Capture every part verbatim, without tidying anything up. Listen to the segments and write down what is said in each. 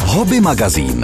Hobby magazín.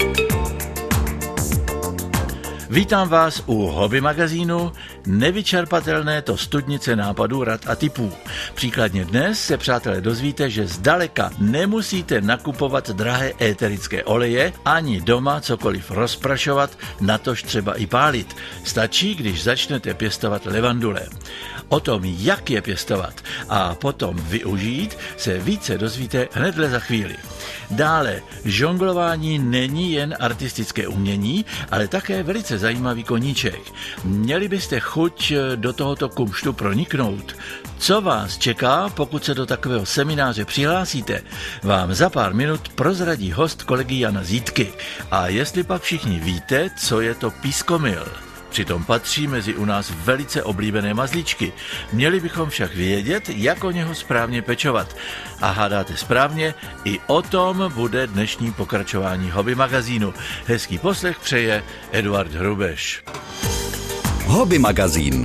Vítám vás u Hobby magazínu, nevyčerpatelné to studnice nápadů, rad a tipů. Příkladně dnes se, přátelé, dozvíte, že zdaleka nemusíte nakupovat drahé éterické oleje, ani doma cokoliv rozprašovat, natož třeba i pálit. Stačí, když začnete pěstovat levandule. O tom, jak je pěstovat a potom využít, se více dozvíte hnedle za chvíli. Dále, žonglování není jen artistické umění, ale také velice zajímavý koníček. Měli byste chuť do tohoto kumštu proniknout? Co vás čeká, pokud se do takového semináře přihlásíte? Vám za pár minut prozradí host kolegy Jana Zítky. A jestli pak všichni víte, co je to pískomyl? Přitom patří mezi u nás velice oblíbené mazlíčky. Měli bychom však vědět, jak o něho správně pečovat. A hádáte správně, i o tom bude dnešní pokračování Hobby magazínu. Hezký poslech přeje Eduard Hrubeš. Hobby magazín.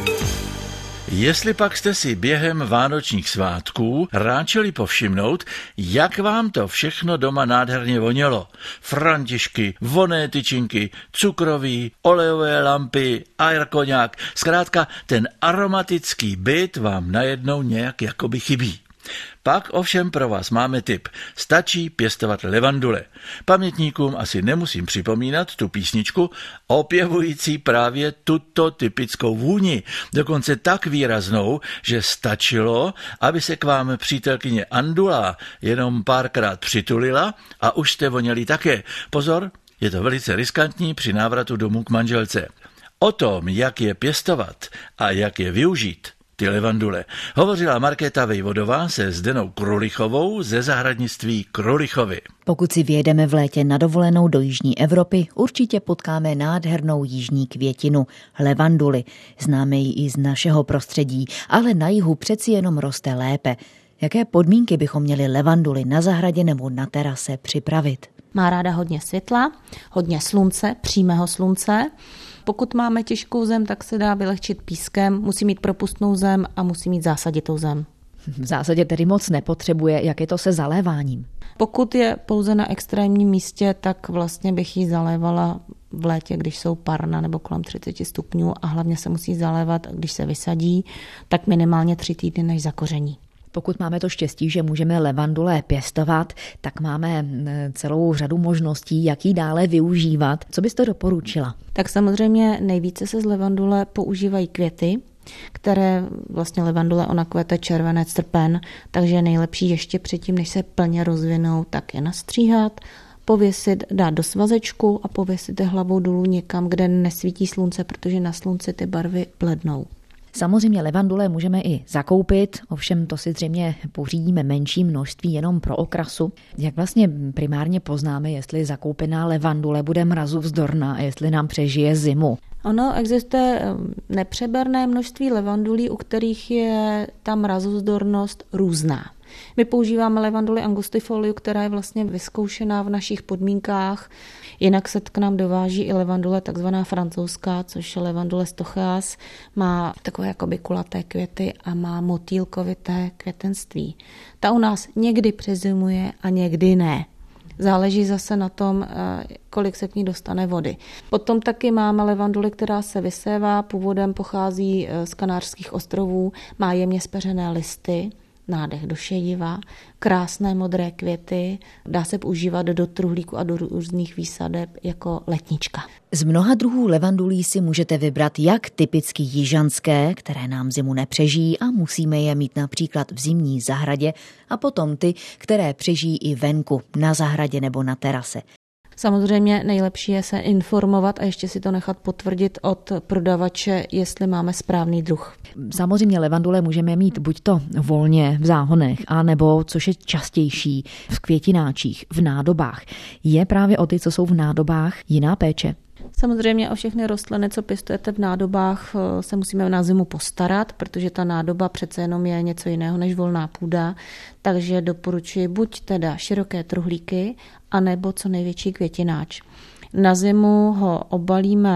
Jestli pak jste si během vánočních svátků ráčili povšimnout, jak vám to všechno doma nádherně vonělo. Františky, vonné tyčinky, cukroví, olejové lampy, airkoňák. Zkrátka, ten aromatický byt vám najednou nějak jakoby chybí. Pak ovšem pro vás máme tip. Stačí pěstovat levandule. Pamětníkům asi nemusím připomínat tu písničku opěvující právě tuto typickou vůni. Dokonce tak výraznou, že stačilo, aby se k vám přítelkyně Andula jenom párkrát přitulila a už jste voněli také. Pozor, je to velice riskantní při návratu domů k manželce. O tom, jak je pěstovat a jak je využít, ty levandule, hovořila Markéta Vejvodová se Zdenou Krulichovou ze zahradnictví Krulichovy. Pokud si vyjedeme v létě na dovolenou do jižní Evropy, určitě potkáme nádhernou jižní květinu, levanduli. Známe ji i z našeho prostředí, ale na jihu přeci jenom roste lépe. Jaké podmínky bychom měli levanduli na zahradě nebo na terase připravit? Má ráda hodně světla, hodně slunce, přímého slunce. Pokud máme těžkou zem, tak se dá vylehčit pískem, musí mít propustnou zem a musí mít zásaditou zem. V zásadě tedy moc nepotřebuje, jak je to se zaléváním? Pokud je pouze na extrémním místě, tak vlastně bych ji zalévala v létě, když jsou parna nebo kolem třicet stupňů a hlavně se musí zalévat, když se vysadí, tak minimálně tři týdny, než zakoření. Pokud máme to štěstí, že můžeme levandule pěstovat, tak máme celou řadu možností, jak ji dále využívat. Co byste doporučila? Tak samozřejmě nejvíce se z levandule používají květy, které vlastně levandule, ona kvete červenec, srpen, takže je nejlepší ještě předtím, než se plně rozvinou, tak je nastříhat, pověsit, dát do svazečku a pověsit je hlavou dolů někam, kde nesvítí slunce, protože na slunci ty barvy blednou. Samozřejmě levandule můžeme i zakoupit, ovšem to si zřejmě pořídíme menší množství jenom pro okrasu. Jak vlastně primárně poznáme, jestli zakoupená levandule bude mrazuvzdorná a jestli nám přežije zimu? Ono existuje nepřeberné množství levandulí, u kterých je ta mrazovzdornost různá. My používáme levanduli angustifoliu, která je vlastně vyzkoušená v našich podmínkách. Jinak se k nám dováží i levandule takzvaná francouzská, což je levandule stochás. Má takové jakoby kulaté květy a má motýlkovité květenství. Ta u nás někdy přezimuje a někdy ne. Záleží zase na tom, kolik se k ní dostane vody. Potom taky máme levanduli, která se vysévá, původem pochází z Kanářských ostrovů, má jemně speřené listy, nádech do šediva, krásné modré květy, dá se používat do truhlíku a do různých výsadeb jako letnička. Z mnoha druhů levandulí si můžete vybrat jak typicky jižanské, které nám zimu nepřežijí a musíme je mít například v zimní zahradě, a potom ty, které přežijí i venku, na zahradě nebo na terase. Samozřejmě nejlepší je se informovat a ještě si to nechat potvrdit od prodavače, jestli máme správný druh. Samozřejmě levandule můžeme mít buď to volně v záhonech, anebo, což je častější, v květináčích, v nádobách. Je právě o ty, co jsou v nádobách, jiná péče? Samozřejmě o všechny rostliny, co pěstujete v nádobách, se musíme na zimu postarat, protože ta nádoba přece jenom je něco jiného než volná půda, takže doporučuji buď teda široké truhlíky, anebo co největší květináč. Na zimu ho obalíme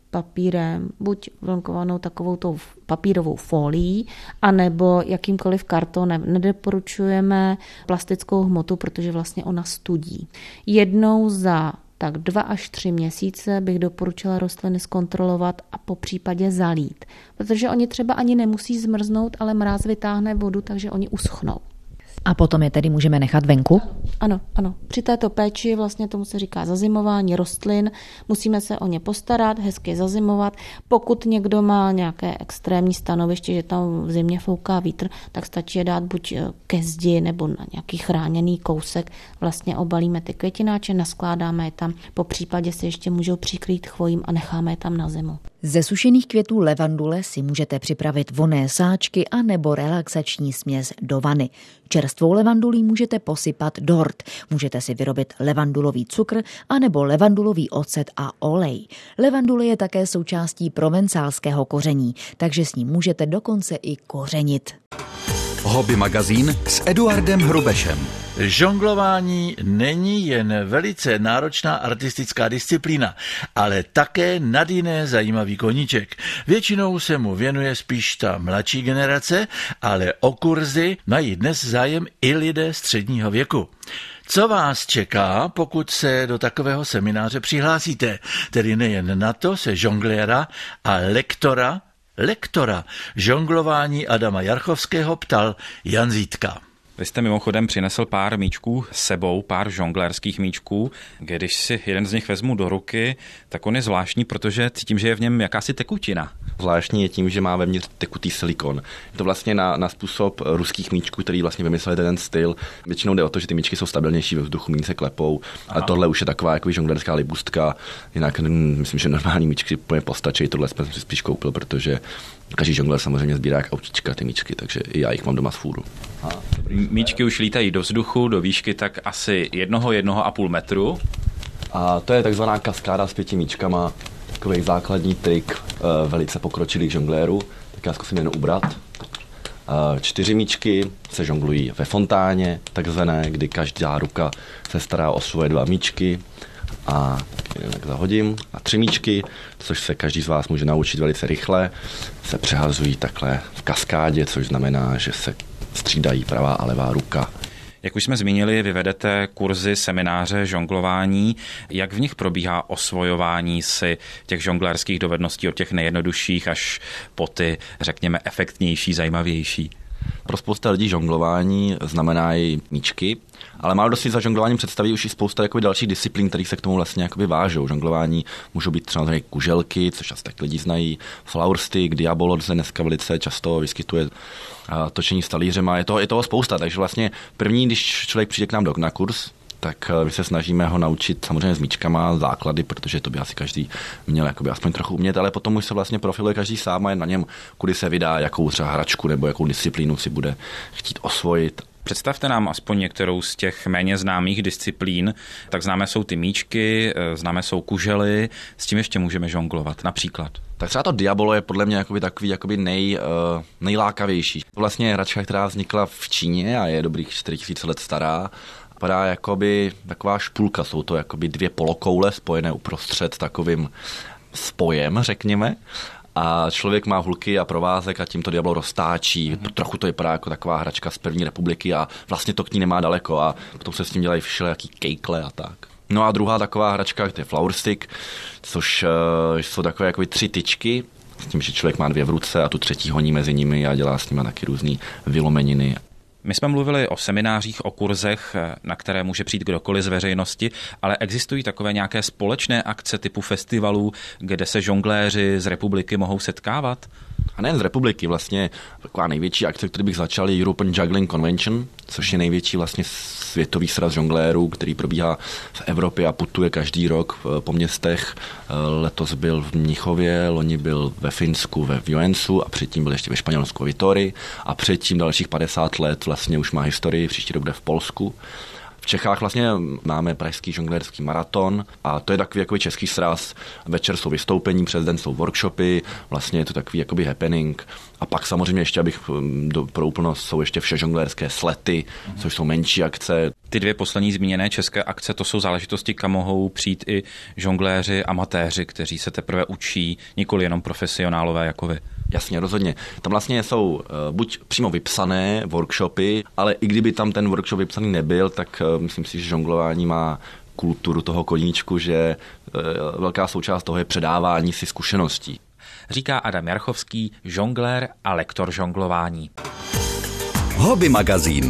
papírem, buď vlnkovanou takovou tou papírovou folií, anebo jakýmkoliv kartonem. Nedoporučujeme plastickou hmotu, protože vlastně ona studí. Jednou za tak dva až tři měsíce bych doporučila rostliny zkontrolovat a po případě zalít, protože oni třeba ani nemusí zmrznout, ale mráz vytáhne vodu, takže oni uschnou. A potom je tedy můžeme nechat venku? Ano, ano. Při této péči, vlastně tomu se říká zazimování rostlin, musíme se o ně postarat, hezky zazimovat. Pokud někdo má nějaké extrémní stanoviště, že tam v zimě fouká vítr, tak stačí je dát buď ke zdi nebo na nějaký chráněný kousek. Vlastně obalíme ty květináče, naskládáme je tam, po případě se ještě můžou přikrýt chvojím a necháme je tam na zimu. Ze sušených květů levandule si můžete připravit vonné sáčky a nebo relaxační směs do vany. Čerstvou levandulí můžete posypat dort. Můžete si vyrobit levandulový cukr a nebo levandulový ocet a olej. Levandule je také součástí provencálského koření, takže s ním můžete dokonce i kořenit. Hobby magazín s Eduardem Hrubešem. Žonglování není jen velice náročná artistická disciplína, ale také nad jiné zajímavý koníček. Většinou se mu věnuje spíš ta mladší generace, ale o kurzy mají dnes zájem i lidé středního věku. Co vás čeká, pokud se do takového semináře přihlásíte? Tedy nejen na to se žongléra a lektora, lektora žonglování Adama Jarchovského ptal Jan Zítka. Vy jste mimochodem přinesl pár míčků s sebou, pár žonglérských míčků. Když si jeden z nich vezmu do ruky, tak on je zvláštní, protože cítím, že je v něm jakási tekutina. Zvláštní je tím, že má vevnitř tekutý silikon. Je to vlastně na, na způsob ruských míčků, který vlastně vymysleli ten styl. Většinou jde o to, že ty míčky jsou stabilnější ve vzduchu, méně se klepou, ale tohle už je taková jako žonglérská libustka. Jinak myslím, že normální míčky úplně postačí. Tohle jsem si spíš koupil, protože každý žonglér samozřejmě sbírá jak autíčka ty míčky, takže i já jich mám doma z fůru. Míčky už lítají do vzduchu, do výšky tak asi jednoho, jednoho a půl metru. A to je takzvaná kaskáda s pěti míčkama, takový základní trik e, velice pokročilých žonglérů. Tak já zkusím jen ubrat. E, čtyři míčky se žonglují ve fontáně, takzvané, kdy každá ruka se stará o svoje dva míčky. A jinak zahodím. A tři míčky, což se každý z vás může naučit velice rychle, se přehazují takhle v kaskádě, což znamená, že se střídají pravá a levá ruka. Jak už jsme zmínili, vy vedete kurzy, semináře, žonglování. Jak v nich probíhá osvojování si těch žonglérských dovedností od těch nejjednodušších až po ty, řekněme, efektnější, zajímavější? Pro spousta lidí žonglování znamená i míčky, ale málo kdo si za žonglováním představí už i spousta jakoby dalších disciplín, které se k tomu vlastně jakoby vážou. Žonglování můžou být třeba kuželky, což asi tak lidi znají, flower stick, diabolo se dneska velice často vyskytuje, točení s talířema, je toho, je toho spousta, takže vlastně první, když člověk přijde k nám do, na kurz, tak my se snažíme ho naučit samozřejmě s míčkama, základy, protože to by asi každý měl jakoby aspoň trochu umět, ale potom už se vlastně profiluje každý sám a je na něm, kudy se vydá, jakou třeba hračku nebo jakou disciplínu si bude chtít osvojit. Představte nám aspoň některou z těch méně známých disciplín. Tak známé jsou ty míčky, známé jsou kužely, s tím ještě můžeme žonglovat například. Tak třeba to diabolo je podle mě jakoby takový jakoby nej, uh, nejlákavější. To vlastně je hračka, která vznikla v Číně a je dobrých čtyři tisíce let stará. Vypadá jakoby taková špulka, jsou to jakoby dvě polokoule spojené uprostřed takovým spojem, řekněme. A člověk má hulky a provázek a tím to diablo roztáčí. Mm-hmm. Trochu to vypadá jako taková hračka z první republiky a vlastně to k ní nemá daleko a potom se s tím dělají všelijaký kejkle a tak. No a druhá taková hračka, to je flower stick, což uh, jsou takové jakoby tři tyčky, s tím, že člověk má dvě v ruce a tu třetí honí mezi nimi a dělá s nimi taky různý vylomeniny. My jsme mluvili o seminářích, o kurzech, na které může přijít kdokoliv z veřejnosti, ale existují takové nějaké společné akce typu festivalů, kde se žongléři z republiky mohou setkávat? A nejen z republiky, vlastně taková největší akce, který bych začal, je European Juggling Convention, což je největší vlastně světový sraz žonglérů, který probíhá v Evropě a putuje každý rok po městech. Letos byl v Mnichově, loni byl ve Finsku, ve Vioensu a předtím byl ještě ve Španělsku v Vitorii a předtím dalších padesát let vlastně už má historii, příští rok bude v Polsku. V Čechách vlastně máme pražský žonglérský maraton a to je takový jako český sraz. Večer jsou vystoupení, přes den jsou workshopy, vlastně je to takový jakoby happening. A pak samozřejmě ještě, abych do, pro úplnost, jsou ještě vše žonglérské slety, což jsou menší akce. Ty dvě poslední zmíněné české akce, to jsou záležitosti, kam mohou přijít i žongléři, amatéři, kteří se teprve učí, nikoli jenom profesionálové jako vy. Jasně, rozhodně. Tam vlastně jsou uh, buď přímo vypsané workshopy, ale i kdyby tam ten workshop vypsaný nebyl, tak uh, myslím si, že žonglování má kulturu toho koníčku, že uh, velká součást toho je předávání si zkušeností. Říká Adam Jarchovský, žonglér a lektor žonglování. Hobby magazín.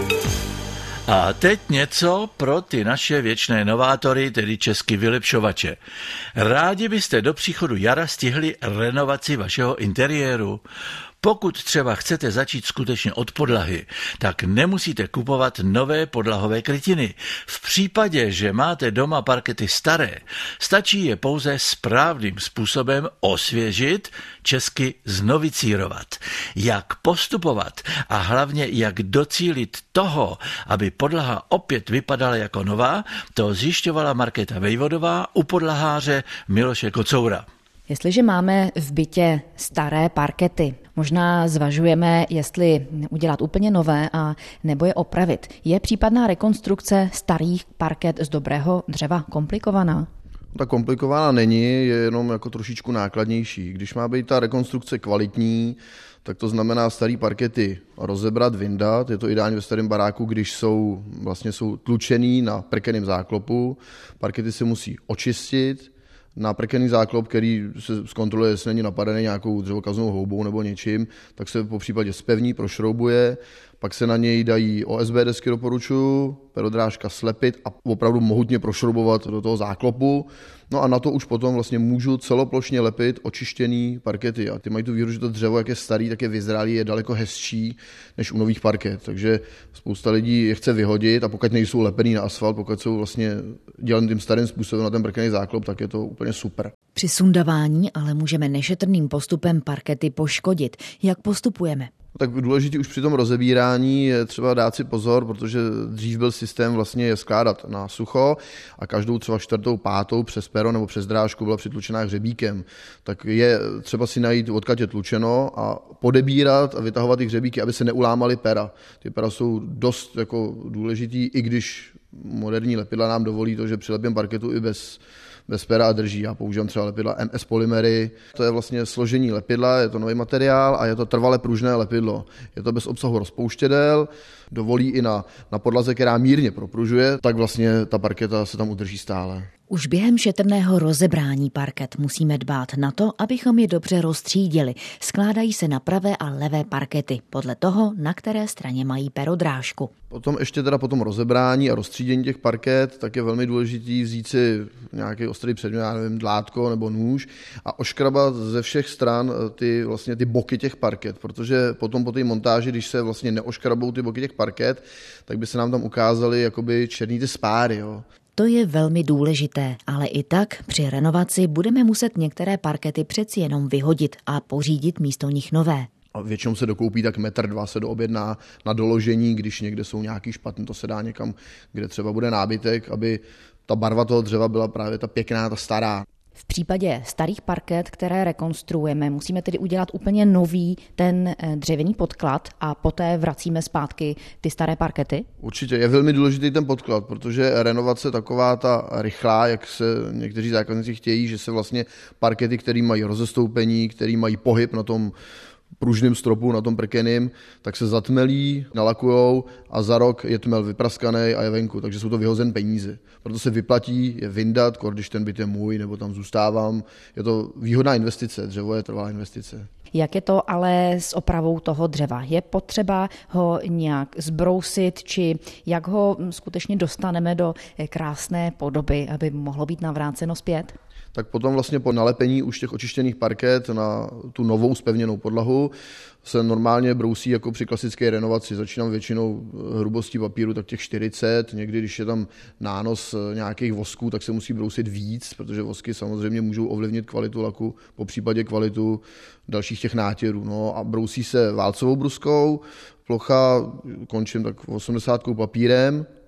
A teď něco pro ty naše věčné novátory, tedy česky vylepšovače. Rádi byste do příchodu jara stihli renovaci vašeho interiéru? Pokud třeba chcete začít skutečně od podlahy, tak nemusíte kupovat nové podlahové krytiny. V případě, že máte doma parkety staré, stačí je pouze správným způsobem osvěžit, česky znovicírovat. Jak postupovat a hlavně jak docílit toho, aby podlaha opět vypadala jako nová, to zjišťovala Markéta Vejvodová u podlaháře Miloše Kocoura. Jestliže máme v bytě staré parkety, možná zvažujeme, jestli udělat úplně nové a nebo je opravit. Je případná rekonstrukce starých parket z dobrého dřeva komplikovaná? Ta komplikovaná není, je jenom jako trošičku nákladnější. Když má být ta rekonstrukce kvalitní, tak to znamená starý parkety rozebrat, vyndat. Je to ideálně ve starém baráku, když jsou, vlastně jsou tlučený na prkeném záklopu. Parkety se musí očistit. Na prkený záklop, který se zkontroluje, jestli není napadený nějakou dřevokaznou houbou nebo něčím, tak se po případě zpevní, prošroubuje, pak se na něj dají O S B desky, doporučuju, perodrážka slepit a opravdu mohutně prošroubovat do toho záklopu. No a na to už potom vlastně můžu celoplošně lepit očištěný parkety. A ty mají tu výhodu, že to dřevo, jak je starý, tak je vyzrálý, je daleko hezčí než u nových parket. Takže spousta lidí je chce vyhodit a pokud nejsou lepený na asfalt, pokud jsou vlastně dělaný tím starým způsobem na ten prkený záklop, tak je to úplně super. Při sundavání ale můžeme nešetrným postupem parkety poškodit. Jak postupujeme? Tak důležitý už při tom rozebírání je třeba dát si pozor, protože dřív byl systém vlastně je skládat na sucho a každou třeba čtvrtou, pátou přes pero nebo přes drážku byla přitlučená hřebíkem. Tak je třeba si najít, odkud je tlučeno a podebírat a vytahovat ty hřebíky, aby se neulámaly pera. Ty pera jsou dost jako důležitý, i když moderní lepidla nám dovolí to, že přilepím parketu i bez bez pera a drží. Já používám třeba lepidla M S polymery. To je vlastně složení lepidla, je to nový materiál a je to trvale pružné lepidlo. Je to bez obsahu rozpouštědel, dovolí i na, na podlaze, která mírně propružuje, tak vlastně ta parketa se tam udrží stále. Už během šetrného rozebrání parket musíme dbát na to, abychom je dobře rozstřídili. Skládají se na pravé a levé parkety, podle toho, na které straně mají perodrážku. Potom ještě teda po tom rozebrání a rozstřídění těch parket, tak je velmi důležitý vzít si nějaký ostrý předmět, já nevím, dlátko nebo nůž a oškrabat ze všech stran ty, vlastně ty boky těch parket, protože potom po té montáži, když se vlastně neoškrabou ty boky těch parket, tak by se nám tam ukázaly jakoby černý ty spáry, jo. To je velmi důležité, ale i tak při renovaci budeme muset některé parkety přeci jenom vyhodit a pořídit místo nich nové. A většinou se dokoupí tak metr dva se doobjedná na doložení, když někde jsou nějaký špatný, to se dá někam, kde třeba bude nábytek, aby ta barva toho dřeva byla právě ta pěkná, ta stará. V případě starých parket, které rekonstruujeme, musíme tedy udělat úplně nový ten dřevěný podklad a poté vracíme zpátky ty staré parkety? Určitě, je velmi důležitý ten podklad, protože renovace taková ta rychlá, jak se někteří zákazníci chtějí, že se vlastně parkety, které mají rozestoupení, které mají pohyb na tom pružným stropu, na tom prkeným, tak se zatmelí, nalakujou a za rok je tmel vypraskaný a je venku, takže jsou to vyhozen peníze. Proto se vyplatí je vyndat, když ten byt je můj nebo tam zůstávám. Je to výhodná investice, dřevo je trvalá investice. Jak je to ale s opravou toho dřeva? Je potřeba ho nějak zbrousit, či jak ho skutečně dostaneme do krásné podoby, aby mohlo být navráceno zpět? Tak potom vlastně po nalepení už těch očištěných parket na tu novou zpevněnou podlahu se normálně brousí jako při klasické renovaci. Začínám většinou hrubostí papíru tak těch čtyřicet, někdy když je tam nános nějakých vosků, tak se musí brousit víc, protože vosky samozřejmě můžou ovlivnit kvalitu laku, po případě kvalitu dalších těch nátěrů. No a brousí se válcovou bruskou, plocha končím tak osmdesátkou papírem,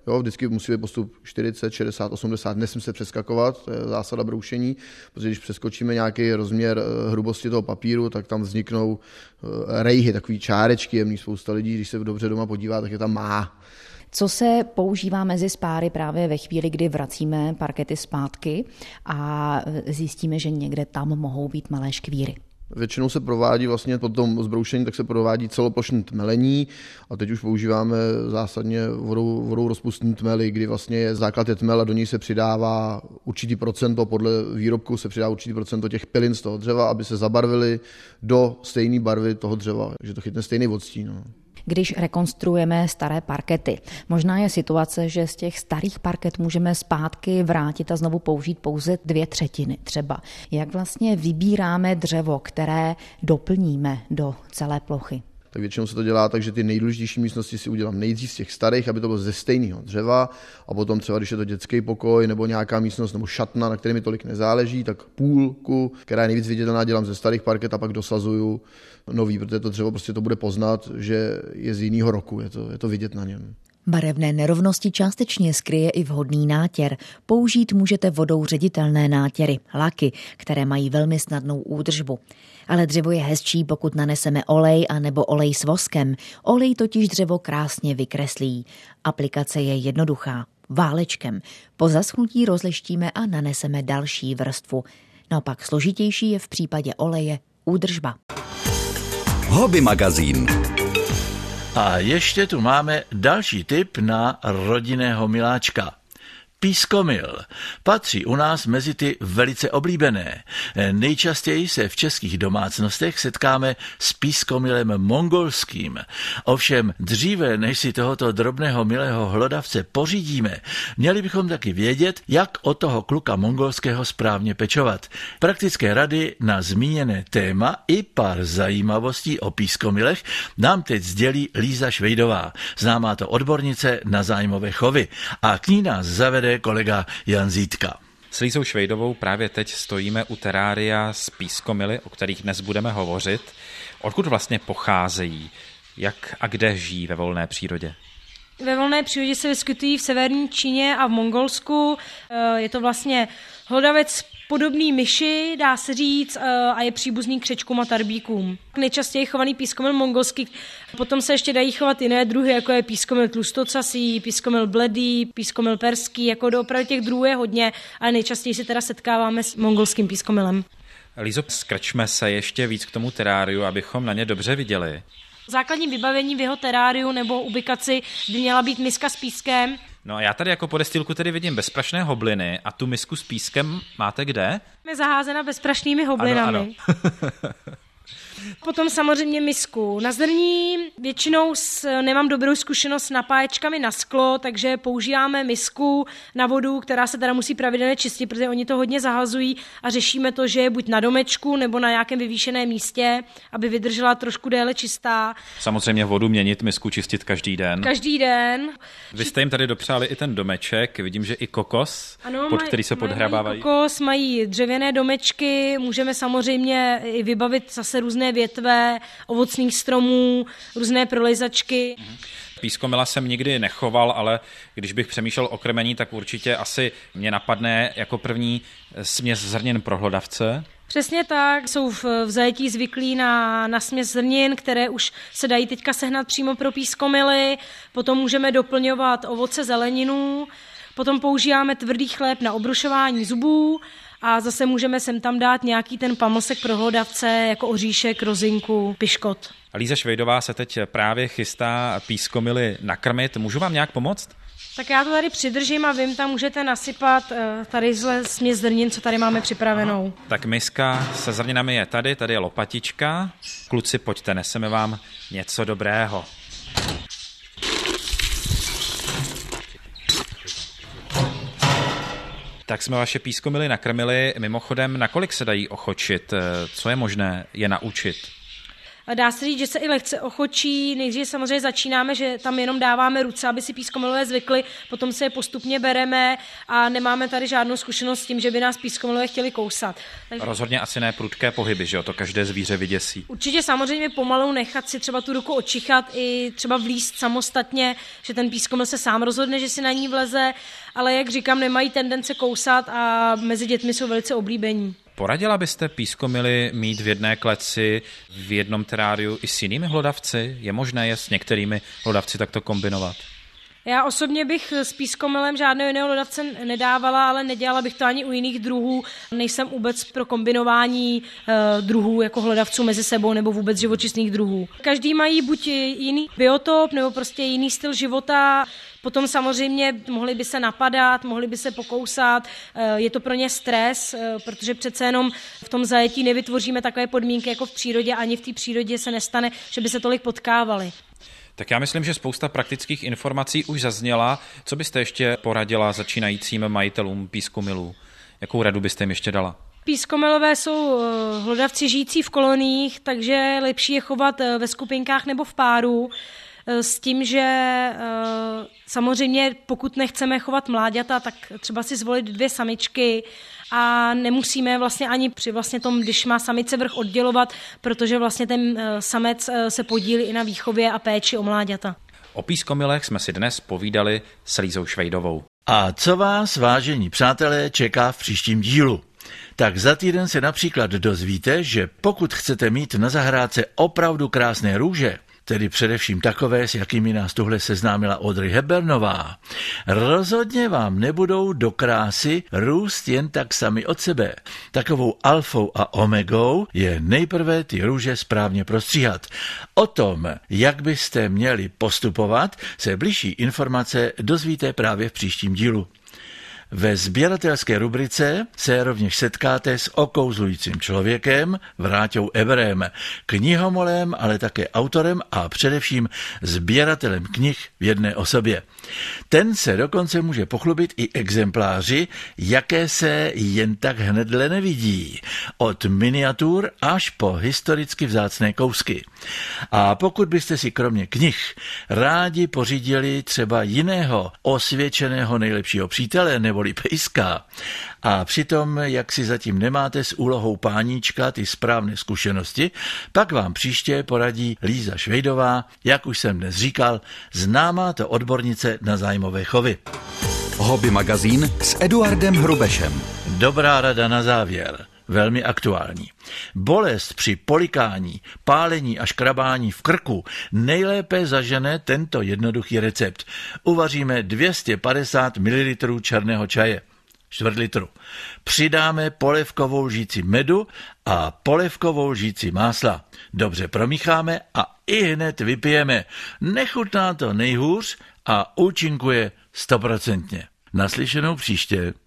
Jo, vždycky musí být postup čtyřicet, šedesát, osmdesát, nesmí se přeskakovat, to je zásada broušení, protože když přeskočíme nějaký rozměr hrubosti toho papíru, tak tam vzniknou rejhy, takový čárečky jemný, spousta lidí, když se dobře doma podívá, tak je tam má. Co se používá mezi spáry právě ve chvíli, kdy vracíme parkety zpátky a zjistíme, že někde tam mohou být malé škvíry? Většinou se provádí vlastně po tom zbroušení, tak se provádí celoplošné tmelení a teď už používáme zásadně vodou, vodou rozpustný tmely, kdy vlastně je základ je tmel a do něj se přidává určitý procento, podle výrobku se přidá určitý procento těch pilin z toho dřeva, aby se zabarvily do stejné barvy toho dřeva, takže to chytne stejný odstín. No. Když rekonstruujeme staré parkety, možná je situace, že z těch starých parket můžeme zpátky vrátit a znovu použít pouze dvě třetiny třeba. Jak vlastně vybíráme dřevo, které doplníme do celé plochy? Tak většinou se to dělá tak, že ty nejdůležitější místnosti si udělám nejdřív z těch starých, aby to bylo ze stejného dřeva a potom třeba, když je to dětský pokoj nebo nějaká místnost nebo šatna, na které mi tolik nezáleží, tak půlku, která je nejvíc viditelná, dělám ze starých parket a pak dosazuju nový, protože to dřevo prostě to bude poznat, že je z jiného roku, je to, je to vidět na něm. Barevné nerovnosti částečně skryje i vhodný nátěr. Použít můžete vodou ředitelné nátěry, laky, které mají velmi snadnou údržbu. Ale dřevo je hezčí, pokud naneseme olej a nebo olej s voskem. Olej totiž dřevo krásně vykreslí. Aplikace je jednoduchá. Válečkem. Po zaschnutí rozleštíme a naneseme další vrstvu. Naopak složitější je v případě oleje údržba. Hobby magazín. A ještě tu máme další tip na rodinného miláčka. Pískomil patří u nás mezi ty velice oblíbené. Nejčastěji se v českých domácnostech setkáme s pískomilem mongolským. Ovšem dříve, než si tohoto drobného milého hlodavce pořídíme, měli bychom taky vědět, jak od toho kluka mongolského správně pečovat. Praktické rady na zmíněné téma i pár zajímavostí o pískomilech nám teď sdělí Líza Švejdová, známá to odbornice na zájmové chovy, a k ní nás zavede kolega Jan Zítka. S Lízou Švejdovou právě teď stojíme u terária s pískomily, o kterých dnes budeme hovořit. Odkud vlastně pocházejí? Jak a kde žijí ve volné přírodě? Ve volné přírodě se vyskytují v severní Číně a v Mongolsku. Je to vlastně hlodavec podobný myši, dá se říct, a je příbuzný křečkům a tarbíkům. Nejčastěji chovaný pískomil mongolský, potom se ještě dají chovat jiné druhy, jako je pískomil tlustocasý, pískomil bledý, pískomil perský, jako doopravdy těch druhů je hodně, ale nejčastěji se teda setkáváme s mongolským pískomilem. Lízo, skrčme se ještě víc k tomu teráriu, abychom na ně dobře viděli. Základním vybavením v jeho teráriu nebo ubikaci by měla být miska s pískem. No já tady jako podestýlku tedy vidím bezprašné hobliny a tu misku s pískem máte kde? Je zaházena bezprašnými hoblinami. Ano, ano. Potom samozřejmě misku na zrní. Většinou s, nemám dobrou zkušenost s napáječkami na sklo, takže používáme misku na vodu, která se teda musí pravidelně čistit, protože oni to hodně zahazují a řešíme to, že je buď na domečku nebo na nějakém vyvýšeném místě, aby vydržela trošku déle čistá. Samozřejmě vodu měnit, misku čistit každý den. Každý den. Vy jste jim tady dopřáli i ten domeček, vidím, že i kokos, ano, pod který se podhrabávají. Mají kokos, mají dřevěné domečky, můžeme samozřejmě i vybavit zase různé větve, ovocných stromů, různé prolejzačky. Pískomila jsem nikdy nechoval, ale když bych přemýšlel o krmení, tak určitě asi mě napadne jako první směs zrnin pro hlodavce. Přesně tak, jsou v, v zajetí zvyklí na, na směs zrnin, které už se dají teďka sehnat přímo pro pískomily, potom můžeme doplňovat ovoce, zeleninu, potom používáme tvrdý chléb na obrušování zubů, a zase můžeme sem tam dát nějaký ten pamlsek pro hlodavce, jako oříšek, rozinku, piškot. Líza Švejdová se teď právě chystá pískomily nakrmit. Můžu vám nějak pomoct? Tak já to tady přidržím a vím, tam můžete nasypat tady zle směs zrnin, co tady máme připravenou. Aha. Tak miska se zrninami je tady, tady je lopatička. Kluci, pojďte, neseme vám něco dobrého. Tak jsme vaše pískomily nakrmili. Mimochodem, nakolik se dají ochočit? Co je možné je naučit? Dá se říct, že se i lehce ochočí, nejdřív samozřejmě začínáme, že tam jenom dáváme ruce, aby si pískomilové zvykli, potom se je postupně bereme a nemáme tady žádnou zkušenost s tím, že by nás pískomilové chtěli kousat. Takže... Rozhodně asi ne prudké pohyby, že jo, to každé zvíře vyděsí. Určitě samozřejmě pomalu nechat si třeba tu ruku očichat i třeba vlízt samostatně, že ten pískomil se sám rozhodne, že si na ní vleze, ale jak říkám, nemají tendence kousat a mezi dětmi jsou velice oblíbení. Poradila byste pískomily mít v jedné kleci, v jednom teráriu i s jinými hlodavci? Je možné je s některými hlodavci takto kombinovat? Já osobně bych s pískomilem žádného jiného hlodavce nedávala, ale nedělala bych to ani u jiných druhů. Nejsem vůbec pro kombinování uh, druhů jako hlodavců mezi sebou nebo vůbec živočišných druhů. Každý mají buď jiný biotop nebo prostě jiný styl života. Potom samozřejmě mohli by se napadat, mohli by se pokousat, je to pro ně stres, protože přece jenom v tom zajetí nevytvoříme takové podmínky jako v přírodě, ani v té přírodě se nestane, že by se tolik potkávali. Tak já myslím, že spousta praktických informací už zazněla. Co byste ještě poradila začínajícím majitelům pískomilů? Jakou radu byste jim ještě dala? Pískomilové jsou hlodavci žijící v koloniích, takže lepší je chovat ve skupinkách nebo v páru. S tím, že samozřejmě pokud nechceme chovat mláďata, tak třeba si zvolit dvě samičky a nemusíme vlastně ani při vlastně tom, když má samice vrch, oddělovat, protože vlastně ten samec se podílí i na výchově a péči o mláďata. O pískomilech jsme si dnes povídali s Lízou Švejdovou. A co vás, vážení přátelé, čeká v příštím dílu? Tak za týden se například dozvíte, že pokud chcete mít na zahrádce opravdu krásné růže, tedy především takové, s jakými nás tuhle seznámila Audrey Hepburnová, rozhodně vám nebudou do krásy růst jen tak sami od sebe. Takovou alfou a omegou je nejprve ty růže správně prostříhat. O tom, jak byste měli postupovat, se bližší informace dozvíte právě v příštím dílu. Ve sběratelské rubrice se rovněž setkáte s okouzlujícím člověkem Vráťou Eberem, knihomolem, ale také autorem a především sběratelem knih v jedné osobě. Ten se dokonce může pochlubit i exempláři, jaké se jen tak hnedle nevidí, od miniatur až po historicky vzácné kousky. A pokud byste si kromě knih rádi pořídili třeba jiného osvědčeného nejlepšího přítele neboli pejska, a přitom, jak si zatím nemáte s úlohou páníčka ty správné zkušenosti, pak vám příště poradí Líza Švejdová, jak už jsem dnes říkal, známá to odbornice na zájmové chovy. Hobby magazín s Eduardem Hrubešem. Dobrá rada na závěr. Velmi aktuální. Bolest při polikání, pálení a škrabání v krku nejlépe zažene tento jednoduchý recept. Uvaříme dvě stě padesát mililitrů černého čaje, čtvrt litru. Přidáme polévkovou lžíci medu a polévkovou lžíci másla. Dobře promícháme a i hned vypijeme. Nechutná to nejhůř a účinkuje stoprocentně. Naslyšenou příště.